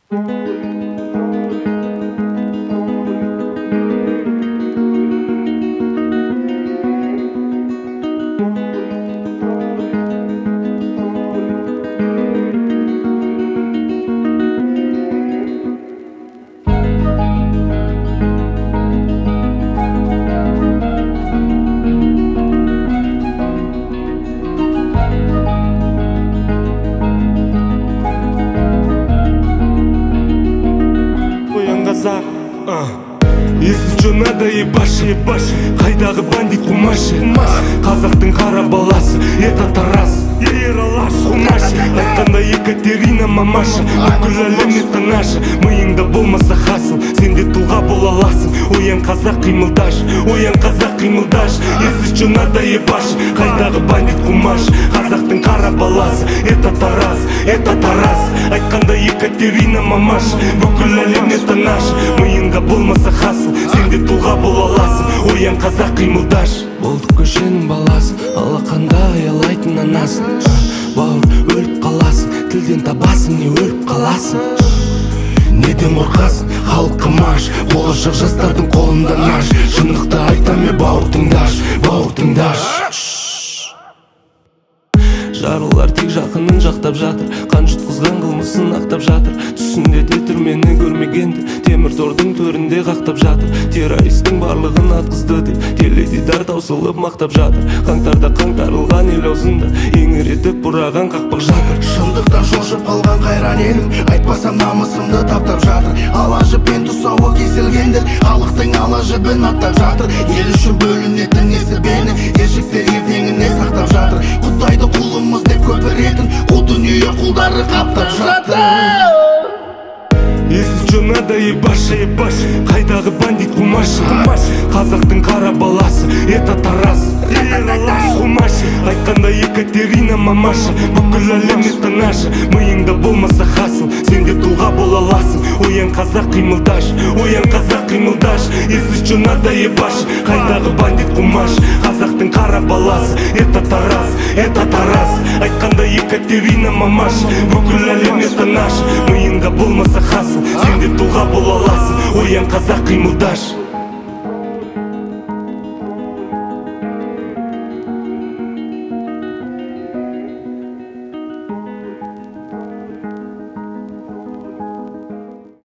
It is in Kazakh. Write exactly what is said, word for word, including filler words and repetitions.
Если что надо ебашь, ебашь. Қайдағы бандит кумаши, қазақтың қара баласы, это Тарас, Кумаши. Айтқанда Екатерина мамаша, бүкіл әлем это наша. Миыңда болмаса хасыл, сенде тұлға бола аласың. Оян қазақ қимылдаш, оян қазақ қимылдаш. Если что надо ебашь, қайдағы бандит кумаши, қазақтың қара баласы, это Тарас, это Тарас. Айтқанда Екатерина мамаша, бүкіл әлем это наша. Миыңда болмаса хасыл, сенде тұлға бола аласың. Оян қазақ қимылдаш. Болдық көшенің баласы, алақанда аялайтын анасын. Бауыр өліп қаласың, тілден табасың, не өліп қаласың. Неден қорқасың, халыққа маш, болашақ жастардың қолында наш. Шындықты айтам е бауыр тыңдаш, бауыр тыңдаш. Жарылар тек жақынын жақтап жатыр, қан жұтқызған қылмысын ақтап жатыр. Түсінде де түрмені көрмегенді, темір тордың төрінде қақтап жатыр. Террористің барлығын атқызды деп теледидар таусылып мақтап жатыр. Қаңтарда қаңтарылған ел аузында еңіретіп бұраған қақпақ жатыр. Шындықтан шошып қалған қайран елім, айтпасам намысымды таптап жатыр. Ала жіппен тұсауы кесілгендер халықтың ала жібін аттап жатыр. Ел үшін бөлінетін несібені ершіктер ертеңіне сақтап жатыр. Құдайды құлымыз деп көпіретін қу дүние құлдары қаптап жатыр. Если что надо ебашь, ебашь. Қайдағы бандит кумаши, қазақтың қара баласы, это Тарас, Кумаши. Айтқанда Екатерина мамаша, бүкіл әлем это наша. Миыңда болмаса хасыл, сенде тұлға бола аласың. Оян қазақ қимылдаш, оян қазақ қимылдаш. Если что надо ебашь, қайдағы бандит кумаши, қазақтың қара баласы, это Тарас, это Тарас. Айтқанда Екатерина мамаша, бүкіл әлем это наша. Миыңда болмаса хасыл, сенде тұлға бола аласың. Оян қазақ қимылдаш.